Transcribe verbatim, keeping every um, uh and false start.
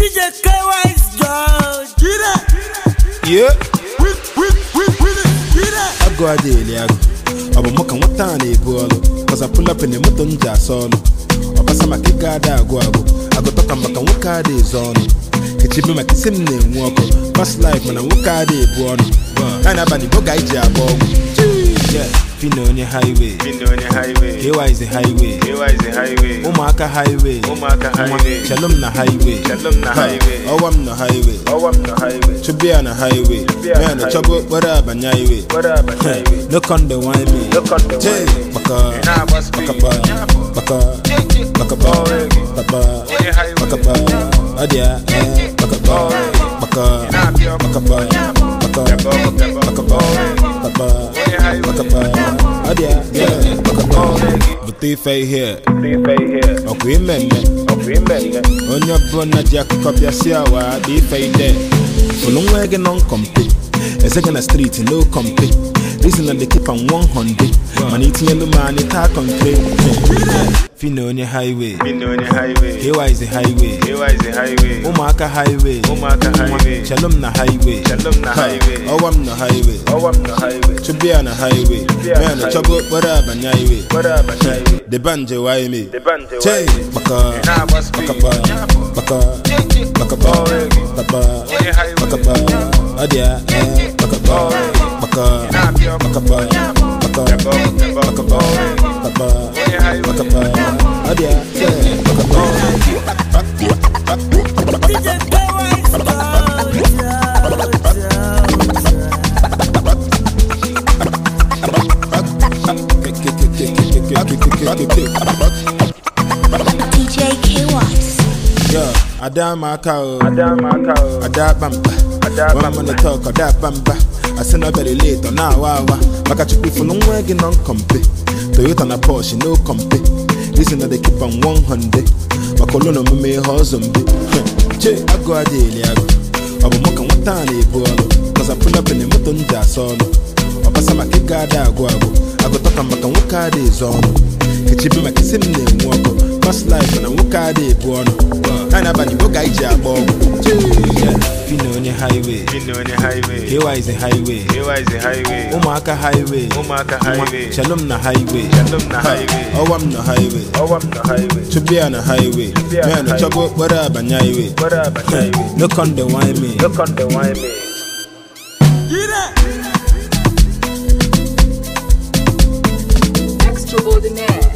J K-Wise George. Get it. Yeah. With, with, with, with it. Get it. I go a daily. I go moka wata na ebuolo. Cause I pull up in the motor nja solo. Obasa makika da go ago. I go talk mbaka woka de zono. Kechibi makisim ne mwoko. Fast life man woka de ebuolo. Kana bani boga ije abogo. Yeah. Fino on your highway. Fino on your highway. K Y is the highway. K Y is the highway. Umaka highway. Umaka highway. Shalom na highway. Shalom na highway. Owam na highway. Owam na highway. Chubia na highway. Man na trouble. What up on your highway? What up on your highway? Look on the wine me. Look on the wine me. Baka. Baka ba. Baka. Baka ba. Baka. Baka ba. Adia. Baka ba. Baka. Baka ba. Baka. Baka ba. Baka. Bakaba, adia, yeah, bakaba. Buti fay here, Buti fay here. Okwi menne, Okwi menne. Onya bona dia kopia siawa, di fay there. Fulungwege non compete. Ezeke na street no compete. Reason that they keep on one hundred. Man eating yellow man, it talk on trade. Fino on your highway. Fino on your highway. K Y is the highway. K Y is the highway. Umaka highway. Umaka highway. Shalom na highway. Shalom na highway. Owam na highway. Owam na highway. Chubia na highway. Man na trouble. What up on your highway? What up on your highway? The banje why me? The banje why me? Baka. Baka ba. Baka. Baka ba. Baka. Baka ba. Adia. Baka ba. Baka. Baka ba. Baka. Baka ba. Baka. Baka ba. Adia. Baka ba. D J K-Wise D J K-Wise. Yo, Adama Kao. Adama Kao. Adabamba. Adabamba. One man talk, Adabamba. I send her very late on now, wow, Maka chupi for long way non compete. Toyota na Porsche, no compete. Listen that they keep on one hundred. Makolono me husband. Che, I go a daily. I go moka wata na ebuolo. Cause I pull up in the motor nja solo. Obasa makika da go ago. I go talk mbaka woka de zono. Kechibi makisim ne mwoko. Fast life man woka de ebuolo. Kana bani boga ije abogo. Yeah. Fino on your highway. Fino on your highway. K Y is the highway. K Y is the highway. Umaka highway. Umaka highway. Shalom na highway. Shalom na highway. Owam na highway. Owam na highway. Chubia na highway. Man na trouble. What up on your highway? What up on your highway? Look on the wine me. Look on the wine me. Get it. Extraordinaire.